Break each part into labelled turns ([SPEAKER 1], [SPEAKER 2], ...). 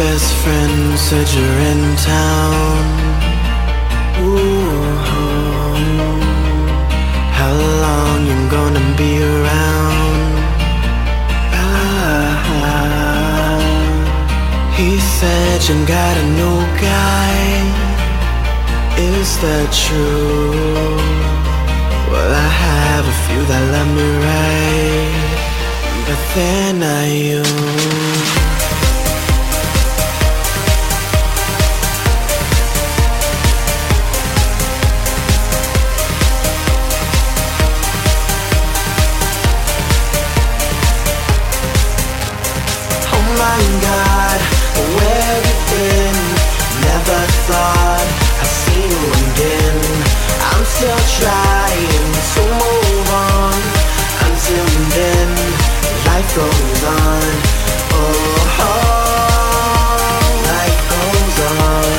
[SPEAKER 1] best friend said you're in town. Ooh, how long you gonna be around? He said you got a new guy. Is that true? Well, I have a few that love me right, but they're not you. My God, where you been? Never thought I'd see you again. I'm still trying to move on. Until then, life goes on. Oh, life goes on.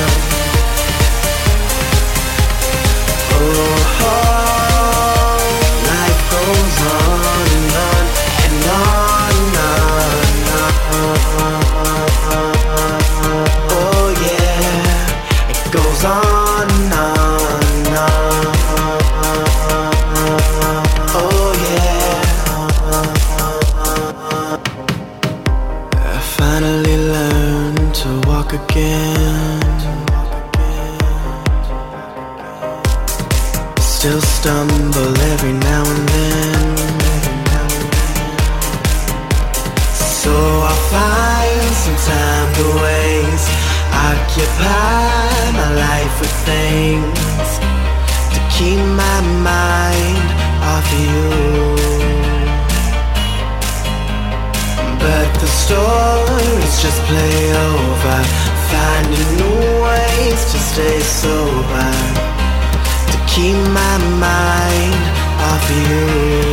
[SPEAKER 1] Oh, life goes on and on and on and on. Oh yeah, it goes on and on. Oh yeah. I finally learned to walk again. Still stumble every now and then. So I'll find some time to waste. Occupy my life with things to keep my mind off of you. But the stories just play over, finding new ways to stay sober, to keep my mind off of you.